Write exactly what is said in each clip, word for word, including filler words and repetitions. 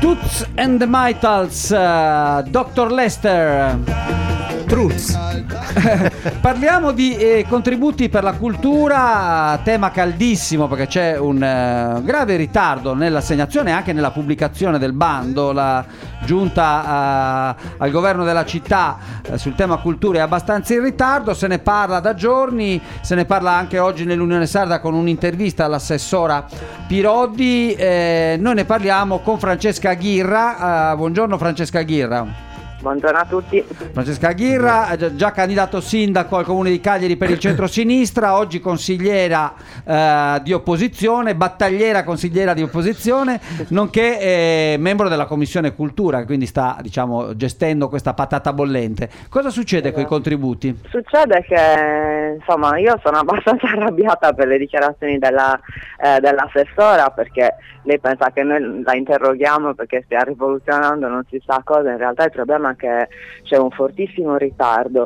Toots and the Maytals, uh, doctor Lester. Truth. Parliamo di eh, contributi per la cultura, tema caldissimo perché c'è un uh, grave ritardo nell'assegnazione e anche nella pubblicazione del bando. La giunta uh, al governo della città uh, sul tema cultura è abbastanza in ritardo, se ne parla da giorni, se ne parla anche oggi nell'Unione Sarda con un'intervista all'assessora Piroddi. Eh, noi ne parliamo con Francesca Ghirra. Uh, buongiorno Francesca Ghirra. Buongiorno a tutti. Francesca Ghirra, già candidato sindaco al Comune di Cagliari per il centro-sinistra, oggi consigliera eh, di opposizione, battagliera consigliera di opposizione, nonché eh, membro della Commissione Cultura, quindi sta, diciamo, gestendo questa patata bollente. Cosa succede con i contributi? Succede che, insomma, io sono abbastanza arrabbiata per le dichiarazioni della, eh, dell'assessora, perché lei pensa che noi la interroghiamo perché stia rivoluzionando non si sa cosa. In realtà il problema è che c'è un fortissimo ritardo.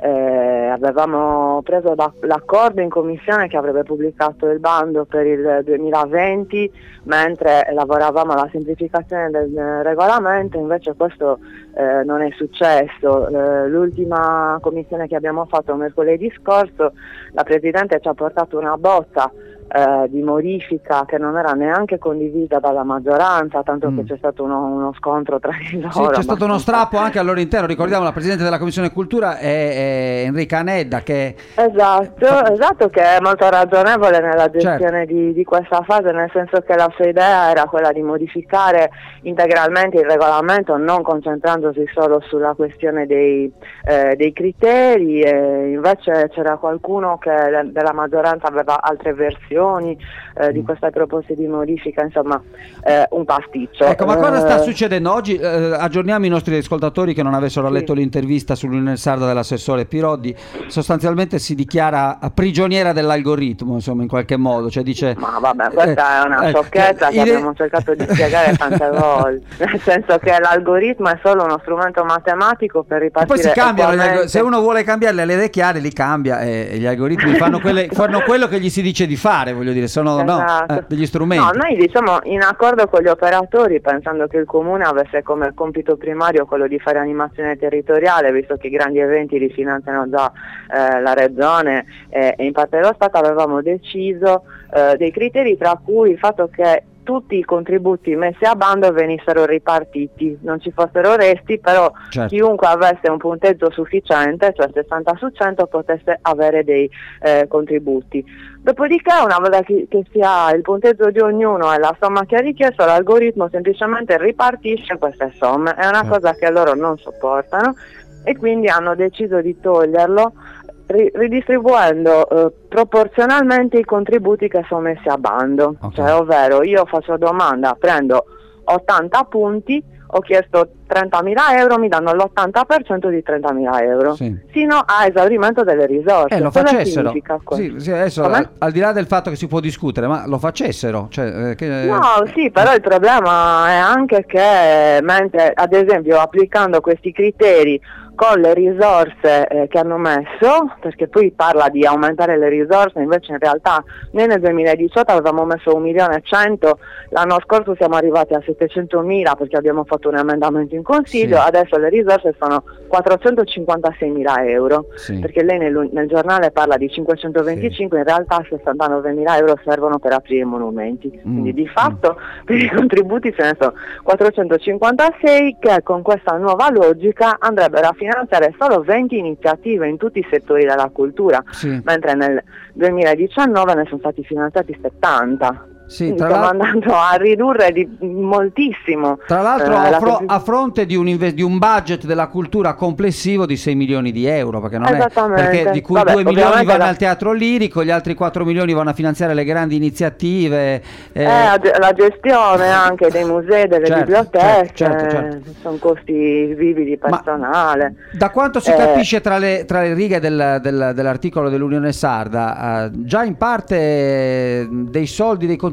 Eh, avevamo preso da, l'accordo in commissione che avrebbe pubblicato il bando per il duemilaventi, mentre lavoravamo alla semplificazione del regolamento, invece questo eh, non è successo. Eh, l'ultima commissione che abbiamo fatto mercoledì scorso, la Presidente ci ha portato una bozza Eh, di modifica che non era neanche condivisa dalla maggioranza, tanto mm. che c'è stato uno, uno scontro tra di loro. Sì, c'è stato uno strappo anche al loro interno. Ricordiamo la Presidente della Commissione Cultura è, è Enrica Anedda, che esatto, fa... esatto, che è molto ragionevole nella gestione certo. di, di questa fase, nel senso che la sua idea era quella di modificare integralmente il regolamento, non concentrandosi solo sulla questione dei, eh, dei criteri, e invece c'era qualcuno che della maggioranza aveva altre versioni Eh, di queste proposte di modifica, insomma eh, un pasticcio. Ecco, ma cosa sta eh, succedendo oggi? Eh, aggiorniamo i nostri ascoltatori che non avessero sì. letto l'intervista sull'Unione Sarda dell'assessore Piroddi. Sostanzialmente si dichiara prigioniera dell'algoritmo, insomma, in qualche modo, cioè dice ma vabbè, questa eh, è una eh, sciocchezza eh, che ide- abbiamo cercato di spiegare tante volte, nel senso che l'algoritmo è solo uno strumento matematico per ripartire. E poi si cambiano, equamente. Se uno vuole cambiare le idee chiare li cambia, e gli algoritmi fanno, quelle, fanno quello che gli si dice di fare, voglio dire, sono esatto. no, eh, degli strumenti. No, noi diciamo in accordo con gli operatori, pensando che il Comune avesse come compito primario quello di fare animazione territoriale, visto che i grandi eventi li finanziano già eh, la Regione eh, e in parte lo Stato, avevamo deciso eh, dei criteri, tra cui il fatto che tutti i contributi messi a bando venissero ripartiti, non ci fossero resti, però certo. chiunque avesse un punteggio sufficiente, cioè sessanta su cento, potesse avere dei eh, contributi. Dopodiché, una volta che, che sia il punteggio di ognuno e la somma che ha richiesto, l'algoritmo semplicemente ripartisce queste somme. È una cosa che loro non sopportano e quindi hanno deciso di toglierlo, ridistribuendo eh, proporzionalmente i contributi che sono messi a bando. Okay. Cioè, ovvero, io faccio domanda, prendo ottanta punti, ho chiesto trentamila euro, mi danno l'ottanta per cento di trentamila euro, sì. sino a esaurimento delle risorse. Eh, lo facessero. Sì, sì, adesso, al, al di là del fatto che si può discutere, ma lo facessero. Cioè, eh, che... No, sì, però il problema è anche che, mentre, ad esempio, applicando questi criteri con le risorse eh, che hanno messo, perché poi parla di aumentare le risorse, invece in realtà noi nel duemiladiciotto avevamo messo un milione e cento, l'anno scorso siamo arrivati a settecentomila perché abbiamo fatto un emendamento in consiglio, sì. adesso le risorse sono quattrocentocinquantaseimila euro, sì. perché lei nel, nel giornale parla di cinquecentoventicinque, sì. in realtà sessantanovemila euro servono per aprire i monumenti, mm. quindi di fatto mm. per i contributi ce ne sono quattrocentocinquantasei che con questa nuova logica andrebbero a finanziare solo venti iniziative in tutti i settori della cultura, sì. mentre nel duemiladiciannove ne sono stati finanziati settanta. Sì, stiamo andando a ridurre di moltissimo. Tra l'altro eh, a, fro- a fronte di un, inve- di un budget della cultura complessivo di sei milioni di euro, perché, non è, perché di cui Vabbè, due milioni vanno la... al teatro lirico, gli altri quattro milioni vanno a finanziare le grandi iniziative. Eh, eh, la gestione anche dei musei, delle certo, biblioteche, certo, certo, certo. sono costi vivi di personale. Ma da quanto si eh, capisce tra le, tra le righe del, del, dell'articolo dell'Unione Sarda, eh, già in parte dei soldi, dei contributi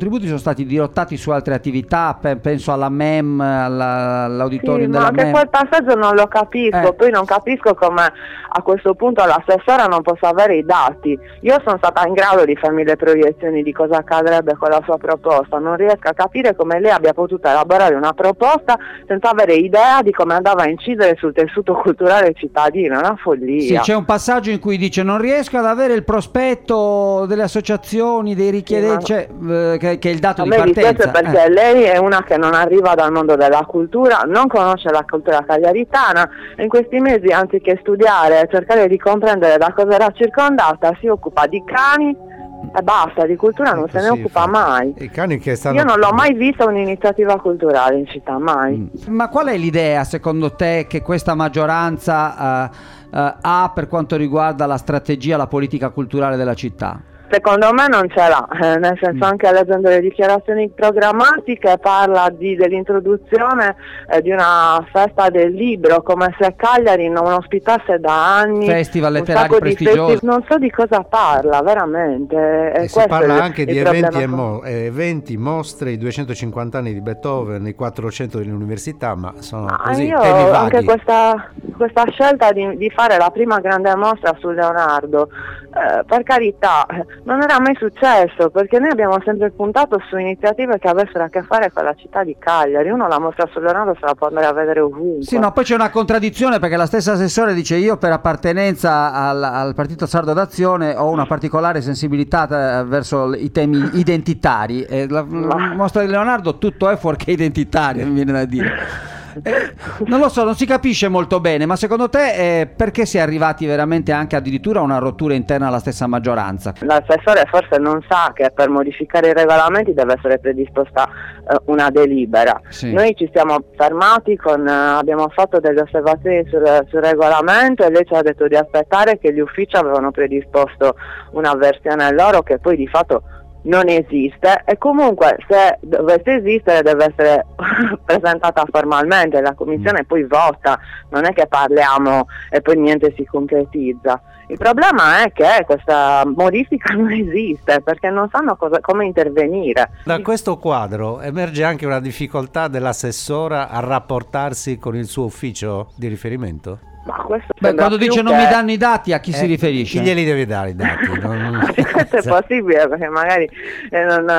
contributi sono stati dirottati su altre attività, pe- penso alla M E M, alla, all'auditorium sì, della ma anche M E M. quel passaggio non lo capisco, Eh. poi non capisco come a questo punto l'assessore non possa avere i dati. Io sono stata in grado di farmi le proiezioni di cosa accadrebbe con la sua proposta, non riesco a capire come lei abbia potuto elaborare una proposta senza avere idea di come andava a incidere sul tessuto culturale cittadino, è una follia. Sì, c'è un passaggio in cui dice non riesco ad avere il prospetto delle associazioni, dei richiedenti, Sì, cioè, eh, che, che è il dato A di me partenza. dispiace perché Eh. lei è una che non arriva dal mondo della cultura, non conosce la cultura cagliaritana e in questi mesi anziché studiare e cercare di comprendere da cosa era circondata si occupa di cani e basta, di cultura non se ne Sì, occupa infatti. mai. I cani che stanno... Io non l'ho mai vista un'iniziativa culturale in città, mai. Ma qual è l'idea secondo te che questa maggioranza eh, eh, ha per quanto riguarda la strategia, la politica culturale della città? Secondo me non ce l'ha, eh, nel senso anche leggendo le dichiarazioni programmatiche parla di, dell'introduzione eh, di una festa del libro, come se Cagliari non ospitasse da anni Festival un letterari sacco di prestigiosi. festi- non so di cosa parla, veramente. E E si parla il- anche il di problema eventi, e con- mo- eh, eventi, mostre, i duecentocinquanta anni di Beethoven, i quattrocento dell'università, ma sono Ah, così io temi anche vaghi. questa, questa scelta di, di fare la prima grande mostra su Leonardo, eh, per carità, non era mai successo, perché noi abbiamo sempre puntato su iniziative che avessero a che fare con la città di Cagliari. Uno la mostra su Leonardo se la può andare a vedere ovunque. Sì, no, poi c'è una contraddizione perché la stessa assessore dice io per appartenenza al, al Partito Sardo d'Azione ho una particolare sensibilità eh, verso i temi identitari e la, la mostra di Leonardo tutto è fuorché identitario, mi viene da dire. Eh, non lo so, non si capisce molto bene, ma secondo te eh, perché si è arrivati veramente anche addirittura a una rottura interna alla stessa maggioranza? L'assessore forse non sa che per modificare i regolamenti deve essere predisposta eh, una delibera. Sì. Noi ci siamo fermati, con, eh, abbiamo fatto delle osservazioni sul, sul regolamento e lei ci ha detto di aspettare che gli uffici avevano predisposto una versione loro che poi di fatto non esiste, e comunque se dovesse esistere deve essere presentata formalmente, la commissione poi vota, non è che parliamo e poi niente si concretizza. Il problema è che questa modifica non esiste perché non sanno cosa, come intervenire. Da questo quadro emerge anche una difficoltà dell'assessora a rapportarsi con il suo ufficio di riferimento? Ma questo Beh, sembra quando più dice non che- mi danno i dati, a chi si Eh, riferisce? Chi glieli deve dare i dati? Non- Questo è possibile perché magari eh, non,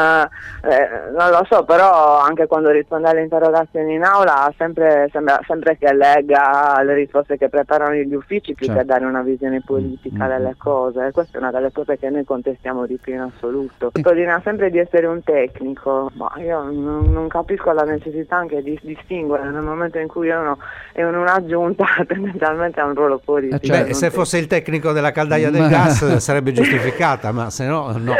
eh, non lo so, però anche quando risponde alle interrogazioni in aula sempre, sembra sempre che legga le risposte che preparano gli uffici più Certo. che dare una visione politica Mm, delle mm. cose, e questa è una delle cose che noi contestiamo di più in assoluto. Sottolinea sempre di essere un tecnico, ma io non, non capisco la necessità anche di distinguere nel momento in cui uno è in una giunta tendenzialmente ha un ruolo politico. Eh, certo. Beh, se fosse il tecnico della caldaia del gas sarebbe giustificata, ma se no, no.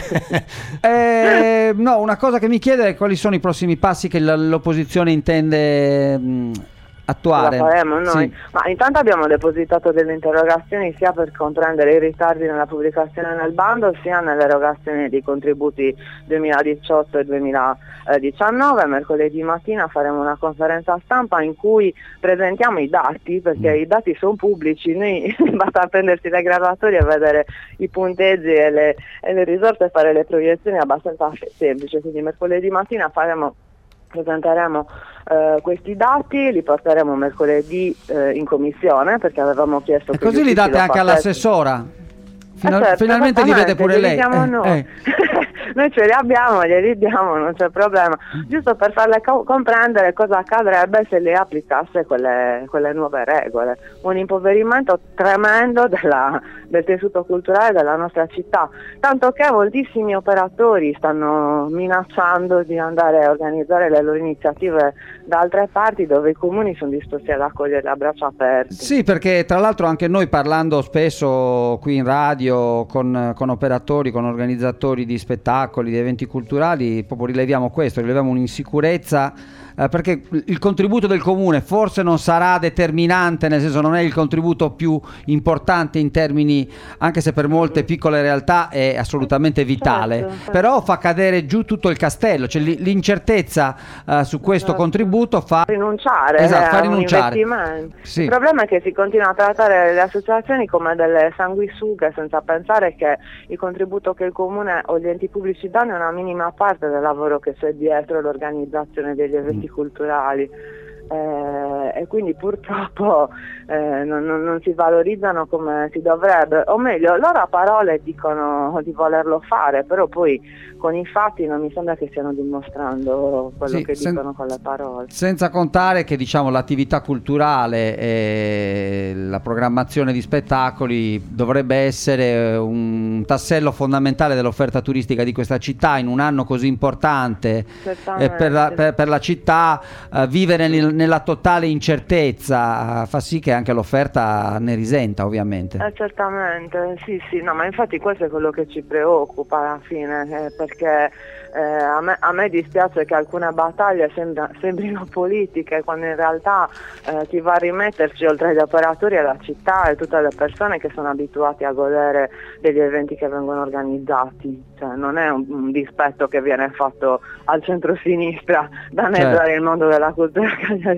Eh, no, una cosa che mi chiede è quali sono i prossimi passi che l- l'opposizione intende mh, attuare. La faremo noi, Sì. ma intanto abbiamo depositato delle interrogazioni sia per comprendere i ritardi nella pubblicazione nel bando sia nell'erogazione dei contributi duemiladiciotto e duemiladiciannove. Mercoledì mattina faremo una conferenza stampa in cui presentiamo i dati, perché Mm. i dati sono pubblici, noi basta prendersi le graduatorie e vedere i punteggi e le, e le risorse e fare le proiezioni, è abbastanza semplice, quindi mercoledì mattina faremo presenteremo eh, questi dati, li porteremo mercoledì eh, in commissione perché avevamo chiesto E che gli così li uffici date lo anche facessero. all'assessora. Fina- Eh certo, finalmente li vede pure lei. glieli diamo Eh, noi. eh. Noi ce li abbiamo, glieli diamo, non c'è problema, giusto per farle co- comprendere cosa accadrebbe se lei applicasse quelle, quelle nuove regole. Un impoverimento tremendo della, del tessuto culturale della nostra città, tanto che moltissimi operatori stanno minacciando di andare a organizzare le loro iniziative da altre parti dove i comuni sono disposti ad accogliere a braccia aperte. Sì, perché tra l'altro anche noi parlando spesso qui in radio con, con operatori, con organizzatori di spettacoli, di eventi culturali, proprio rileviamo questo, rileviamo un'insicurezza eh, perché il contributo del comune forse non sarà determinante, nel senso non è il contributo più importante in termini, anche se per molte piccole realtà è assolutamente vitale, certo, certo. però fa cadere giù tutto il castello, cioè l'incertezza eh, su questo Certo. contributo fa rinunciare, esatto, fa a rinunciare. un investimento. Sì. Il problema è che si continua a trattare le associazioni come delle sanguisughe senza pensare che il contributo che il comune o gli enti pubblici danno è una minima parte del lavoro che c'è dietro l'organizzazione degli eventi mm. culturali. Eh, e quindi purtroppo eh, non, non, non si valorizzano come si dovrebbe, o meglio loro a parole dicono di volerlo fare, però poi con i fatti non mi sembra che stiano dimostrando quello sì, che sen- dicono con le parole. Senza contare che diciamo l'attività culturale e la programmazione di spettacoli dovrebbe essere un tassello fondamentale dell'offerta turistica di questa città in un anno così importante eh, per, la, per, per la città. eh, vivere nel nella totale incertezza fa sì che anche l'offerta ne risenta, ovviamente. Eh, certamente, sì, sì, no, ma infatti questo è quello che ci preoccupa alla fine, eh, perché eh, a, me, a me dispiace che alcune battaglie sembra, sembrino politiche, quando in realtà eh, chi va a rimetterci oltre agli operatori è la città e tutte le persone che sono abituate a godere degli eventi che vengono organizzati, cioè non è un, un dispetto che viene fatto al centro-sinistra da certo. il mondo della cultura.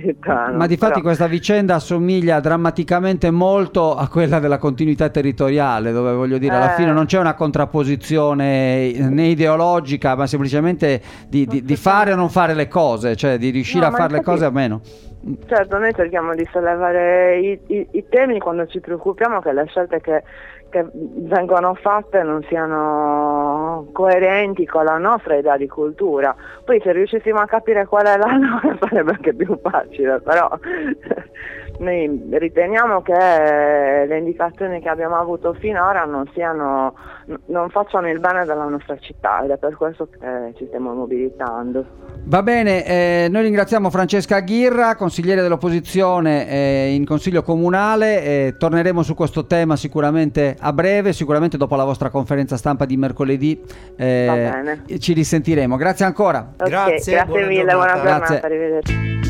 Ma difatti però... questa vicenda assomiglia drammaticamente molto a quella della continuità territoriale, dove voglio dire alla eh... fine non c'è una contrapposizione né ideologica, ma semplicemente di, di, di fare o non fare le cose, cioè di riuscire no, a fare infatti... le cose o meno. Certo, noi cerchiamo di sollevare i, i, i temi quando ci preoccupiamo che le scelte che, che vengono fatte non siano coerenti con la nostra idea di cultura. Poi se riuscissimo a capire qual è la nostra sarebbe anche più facile, però noi riteniamo che le indicazioni che abbiamo avuto finora non siano, non facciano il bene della nostra città, ed è per questo che ci stiamo mobilitando. Va bene, eh, noi ringraziamo Francesca Aghirra, consigliere dell'opposizione eh, in Consiglio Comunale. Eh, torneremo su questo tema sicuramente a breve, sicuramente dopo la vostra conferenza stampa di mercoledì. Eh, Va bene. Ci risentiremo. Grazie ancora. Okay, grazie, grazie buona mille, buona giornata. giornata, arrivederci.